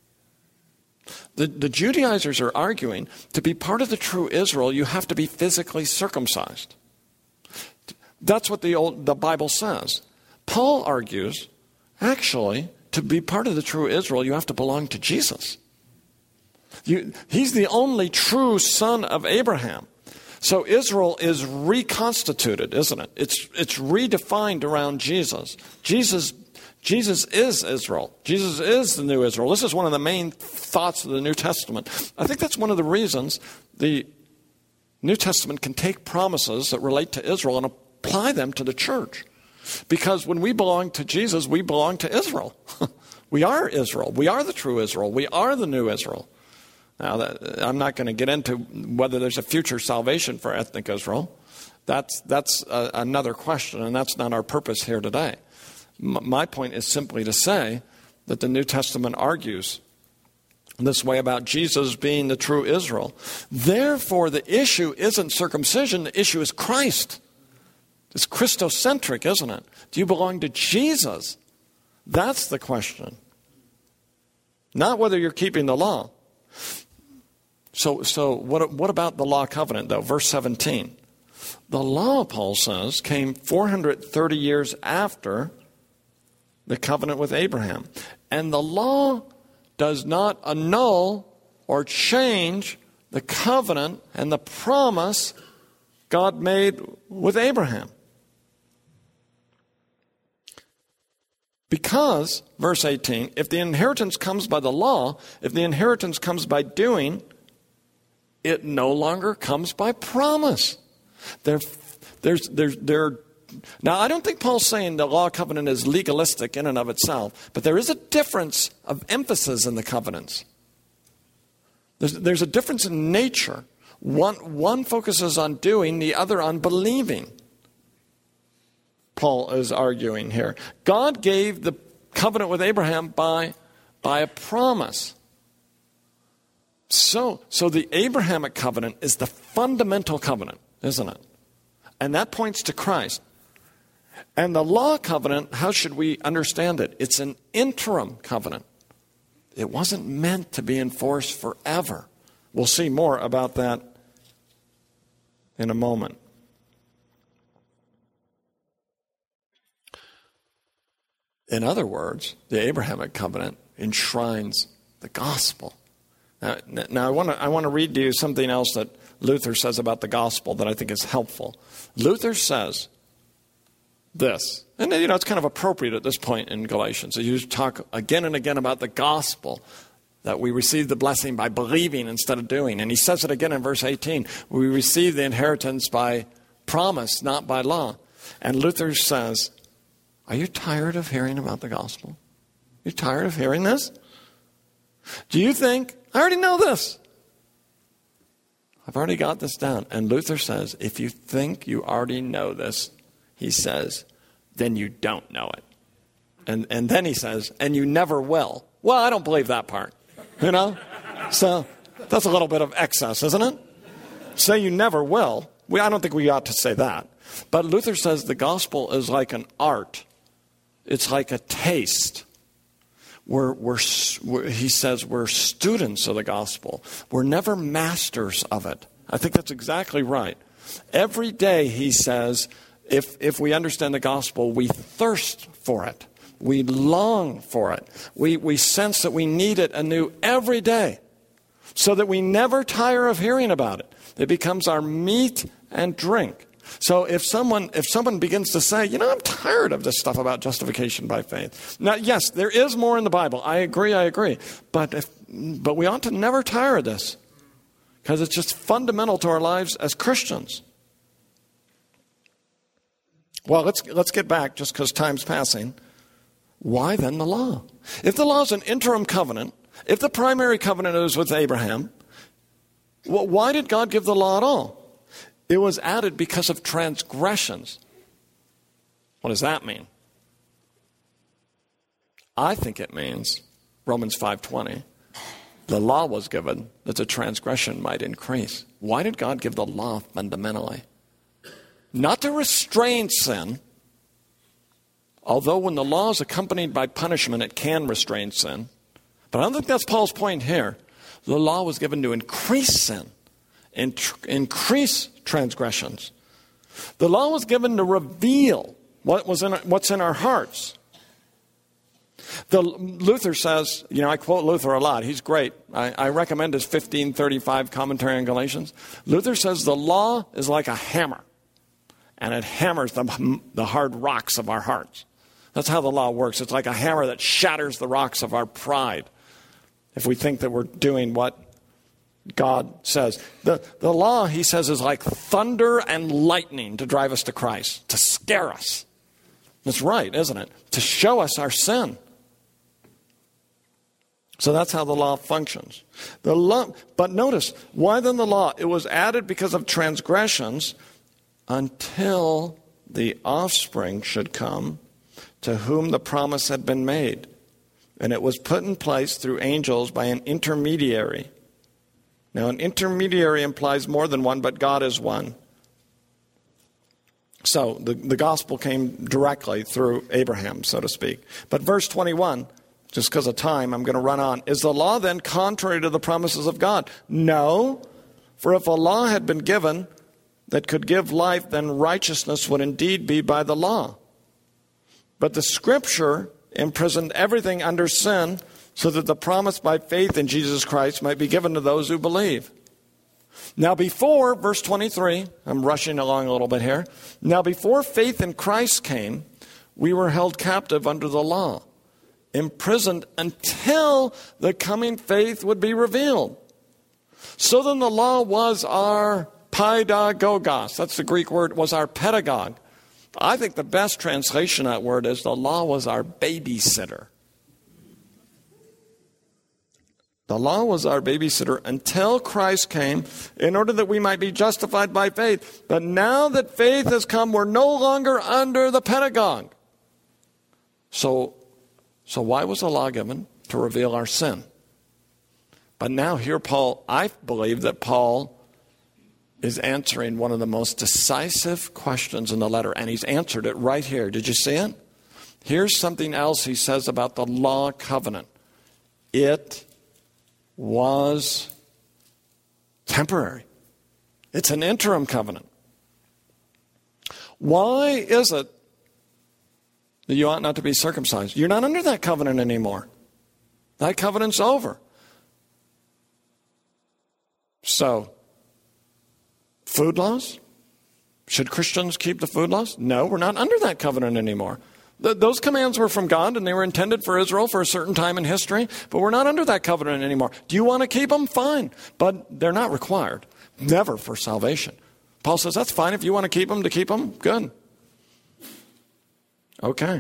The, the Judaizers are arguing to be part of the true Israel, you have to be physically circumcised. That's what the old, the Bible says. Paul argues, actually, to be part of the true Israel, you have to belong to Jesus. You, he's the only true son of Abraham. So Israel is reconstituted, isn't it? It's it's redefined around Jesus. Jesus Jesus is Israel. Jesus is the new Israel. This is one of the main thoughts of the New Testament. I think that's one of the reasons the New Testament can take promises that relate to Israel and apply them to the church. Because when we belong to Jesus, we belong to Israel. We are Israel. We are the true Israel. We are the new Israel. Now, that, I'm not going to get into whether there's a future salvation for ethnic Israel. That's, that's a, another question, and that's not our purpose here today. M- my point is simply to say that the New Testament argues this way about Jesus being the true Israel. Therefore, the issue isn't circumcision. The issue is Christ. It's Christocentric, isn't it? Do you belong to Jesus? That's the question. Not whether you're keeping the law. So, so what, what about the law covenant, though? Verse seventeen. The law, Paul says, came four hundred thirty years after the covenant with Abraham. And the law does not annul or change the covenant and the promise God made with Abraham. Because, verse eighteen, if the inheritance comes by the law, if the inheritance comes by doing, it no longer comes by promise. There, there's, there's, there. Now, I don't think Paul's saying the law covenant is legalistic in and of itself, but there is a difference of emphasis in the covenants. There's, there's a difference in nature. One, one focuses on doing, the other on believing. Paul is arguing here. God gave the covenant with Abraham by, by a promise. So, so the Abrahamic covenant is the fundamental covenant, isn't it? And that points to Christ. And the law covenant, how should we understand it? It's an interim covenant. It wasn't meant to be enforced forever. We'll see more about that in a moment. In other words, the Abrahamic covenant enshrines the gospel. Now, now I want to I want to read to you something else that Luther says about the gospel that I think is helpful. Luther says this, and you know it's kind of appropriate at this point in Galatians. You talk again and again about the gospel, that we receive the blessing by believing instead of doing. And he says it again in verse eighteen. We receive the inheritance by promise, not by law. And Luther says, are you tired of hearing about the gospel? You tired of hearing this? Do you think, I already know this. I've already got this down. And Luther says, if you think you already know this, he says, then you don't know it. And, and then he says, and you never will. Well, I don't believe that part, you know? So that's a little bit of excess, isn't it? Say you never will. We, I don't think we ought to say that. But Luther says the gospel is like an art. It's like a taste. We're, we're, we're, he says we're students of the gospel. We're never masters of it. I think that's exactly right. Every day, he says, if, if we understand the gospel, we thirst for it. We long for it. We, we sense that we need it anew every day so that we never tire of hearing about it. It becomes our meat and drink. So if someone if someone begins to say, you know, I'm tired of this stuff about justification by faith. Now, yes, there is more in the Bible. I agree, I agree. But if, but we ought to never tire of this because it's just fundamental to our lives as Christians. Well, let's let's get back just because time's passing. Why then the law? If the law is an interim covenant, if the primary covenant is with Abraham, well, why did God give the law at all? It was added because of transgressions. What does that mean? I think it means, Romans five twenty, the law was given that the transgression might increase. Why did God give the law fundamentally? Not to restrain sin, although when the law is accompanied by punishment, it can restrain sin. But I don't think that's Paul's point here. The law was given to increase sin, and tr- increase transgressions. The law was given to reveal what was in what's in our hearts. The Luther says, you know, I quote Luther a lot. He's great. I, I recommend his fifteen thirty-five commentary on Galatians. Luther says the law is like a hammer, and it hammers the, the hard rocks of our hearts. That's how the law works. It's like a hammer that shatters the rocks of our pride if we think that we're doing what God says. The, the law, he says, is like thunder and lightning to drive us to Christ, to scare us. That's right, isn't it? To show us our sin. So that's how the law functions. The law, but notice, why then the law? It was added because of transgressions until the offspring should come to whom the promise had been made. And it was put in place through angels by an intermediary. Now, an intermediary implies more than one, but God is one. So the, the gospel came directly through Abraham, so to speak. But verse twenty-one, just because of time, I'm going to run on. Is the law then contrary to the promises of God? No, for if a law had been given that could give life, then righteousness would indeed be by the law. But the Scripture imprisoned everything under sin, so that the promise by faith in Jesus Christ might be given to those who believe. Now before, verse twenty-three, I'm rushing along a little bit here. Now before faith in Christ came, we were held captive under the law, imprisoned until the coming faith would be revealed. So then the law was our paidagogos. That's the Greek word, was our pedagogue. I think the best translation of that word is the law was our babysitter. The law was our babysitter until Christ came in order that we might be justified by faith. But now that faith has come, we're no longer under the pedagogue. So, so why was the law given? To reveal our sin. But now here Paul, I believe that Paul is answering one of the most decisive questions in the letter. And he's answered it right here. Did you see it? Here's something else he says about the law covenant. It was temporary. It's an interim covenant. Why is it that you ought not to be circumcised? You're not under that covenant anymore. That covenant's over. So, food laws? Should Christians keep the food laws? No, we're not under that covenant anymore. Th- those commands were from God, and they were intended for Israel for a certain time in history, but we're not under that covenant anymore. Do you want to keep them? Fine. But they're not required. Never for salvation. Paul says, that's fine. If you want to keep them, to keep them, good. Okay.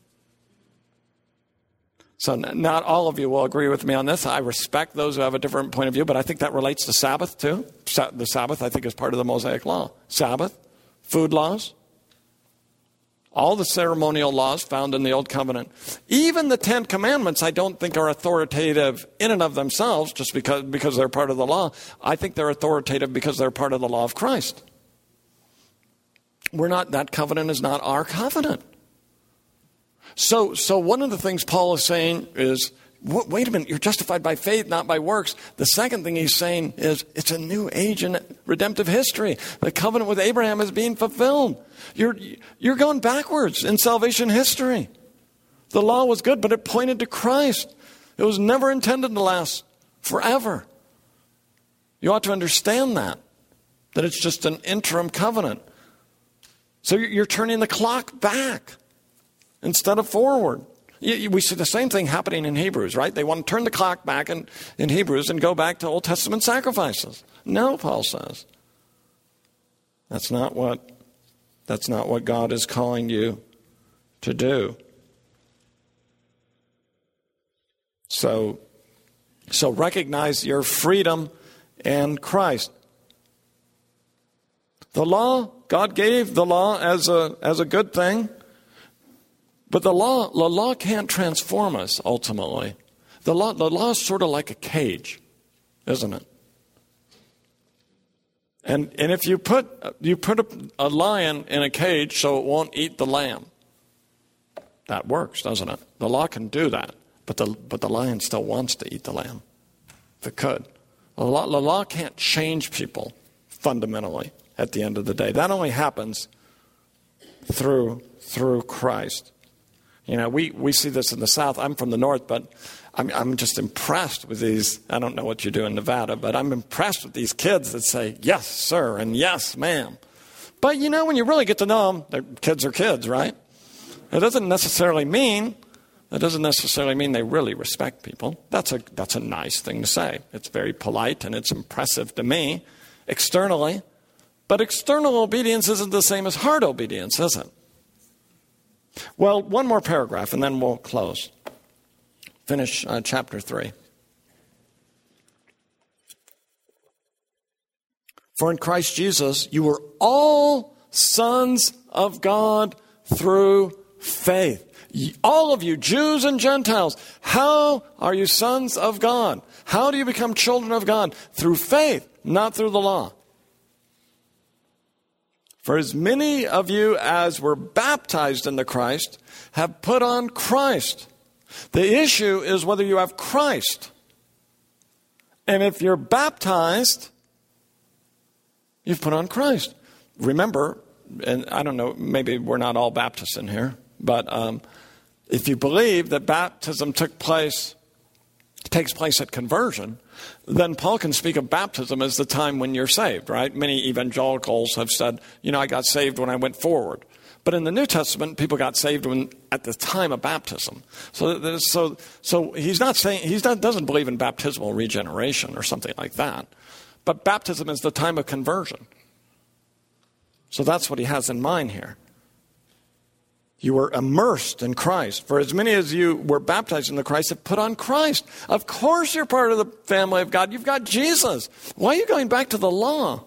So n- not all of you will agree with me on this. I respect those who have a different point of view, but I think that relates to Sabbath too. Sa- the Sabbath, I think, is part of the Mosaic law. Sabbath, food laws. All the ceremonial laws found in the Old Covenant. Even the Ten Commandments, I don't think are authoritative in and of themselves just because, because they're part of the law. I think they're authoritative because they're part of the law of Christ. We're not, that covenant is not our covenant. So, so one of the things Paul is saying is, wait a minute, you're justified by faith, not by works. The second thing he's saying is, it's a new age in redemptive history. The covenant with Abraham is being fulfilled. You're, you're going backwards in salvation history. The law was good, but it pointed to Christ. It was never intended to last forever. You ought to understand that, that it's just an interim covenant. So you're turning the clock back instead of forward. We see the same thing happening in Hebrews, right? They want to turn the clock back in, in Hebrews and go back to Old Testament sacrifices. No, Paul says. That's not what, that's not what God is calling you to do. So, so recognize your freedom in Christ. The law, God gave the law as a, as a good thing. But the law, the law can't transform us ultimately. The law, the law is sort of like a cage, isn't it? And and if you put you put a, a lion in a cage so it won't eat the lamb, that works, doesn't it? The law can do that, but the but the lion still wants to eat the lamb. If it could, the law, the law can't change people fundamentally. At the end of the day, that only happens through through Christ. You know, we, we see this in the South. I'm from the North, but I'm, I'm just impressed with these. I don't know what you do in Nevada, but I'm impressed with these kids that say, yes, sir, and yes, ma'am. But, you know, when you really get to know them, their kids are kids, right? It doesn't necessarily mean, it doesn't necessarily mean they really respect people. That's a, that's a nice thing to say. It's very polite, and it's impressive to me externally. But external obedience isn't the same as heart obedience, is it? Well, one more paragraph, and then we'll close. Finish uh, chapter three. For in Christ Jesus, you were all sons of God through faith. All of you, Jews and Gentiles, how are you sons of God? How do you become children of God? Through faith, not through the law. For as many of you as were baptized into Christ have put on Christ. The issue is whether you have Christ. And if you're baptized, you've put on Christ. Remember, and I don't know, maybe we're not all Baptists in here, but um, if you believe that baptism took place, takes place at conversion, then Paul can speak of baptism as the time when you're saved, right? Many evangelicals have said, you know, I got saved when I went forward. But in the New Testament, people got saved when at the time of baptism. So, so, so he's not saying he's not doesn't believe in baptismal regeneration or something like that. But baptism is the time of conversion. So that's what he has in mind here. You were immersed in Christ. For as many as you were baptized in the Christ have put on Christ. Of course you're part of the family of God. You've got Jesus. Why are you going back to the law?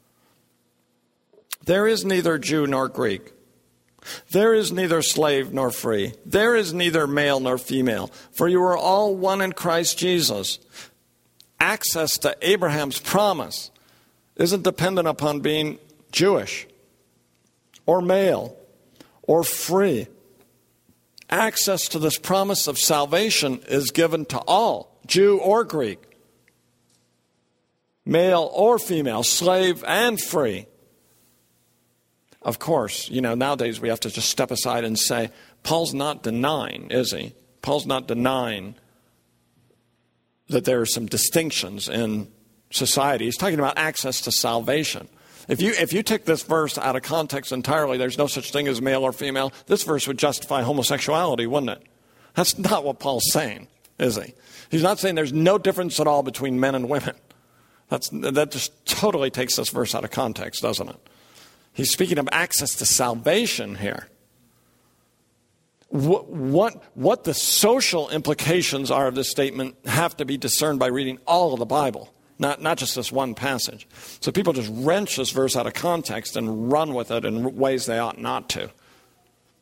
There is neither Jew nor Greek. There is neither slave nor free. There is neither male nor female. For you are all one in Christ Jesus. Access to Abraham's promise isn't dependent upon being Jewish or male or free. Access to this promise of salvation is given to all, Jew or Greek, male or female, slave and free. Of course, you know, nowadays we have to just step aside and say, Paul's not denying, is he? Paul's not denying that there are some distinctions in society. He's talking about access to salvation. If you if you take this verse out of context entirely, there's no such thing as male or female, this verse would justify homosexuality, wouldn't it? That's not what Paul's saying, is he? He's not saying there's no difference at all between men and women. That's, that just totally takes this verse out of context, doesn't it? He's speaking of access to salvation here. What, what, what the social implications are of this statement have to be discerned by reading all of the Bible. Not, not just this one passage. So people just wrench this verse out of context and run with it in ways they ought not to.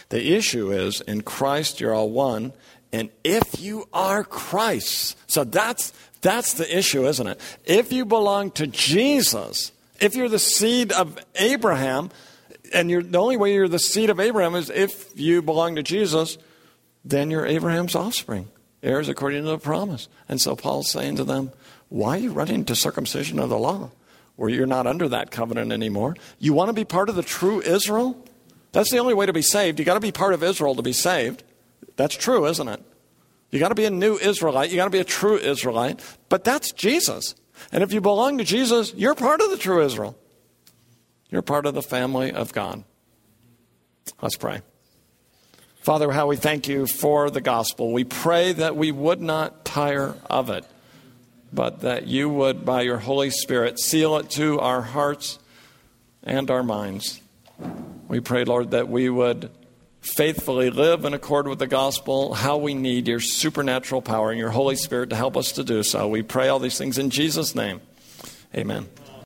The issue is, in Christ you're all one, and if you are Christ. So that's that's the issue, isn't it? If you belong to Jesus, if you're the seed of Abraham, and you're, the only way you're the seed of Abraham is if you belong to Jesus, then you're Abraham's offspring, heirs according to the promise. And so Paul's saying to them, why are you running to circumcision of the law, where you're not under that covenant anymore? You want to be part of the true Israel? That's the only way to be saved. You got to be part of Israel to be saved. That's true, isn't it? You got to be a new Israelite. You got to be a true Israelite. But that's Jesus. And if you belong to Jesus, you're part of the true Israel. You're part of the family of God. Let's pray. Father, how we thank you for the gospel. We pray that we would not tire of it, but that you would, by your Holy Spirit, seal it to our hearts and our minds. We pray, Lord, that we would faithfully live in accord with the gospel, how we need your supernatural power and your Holy Spirit to help us to do so. We pray all these things in Jesus' name. Amen.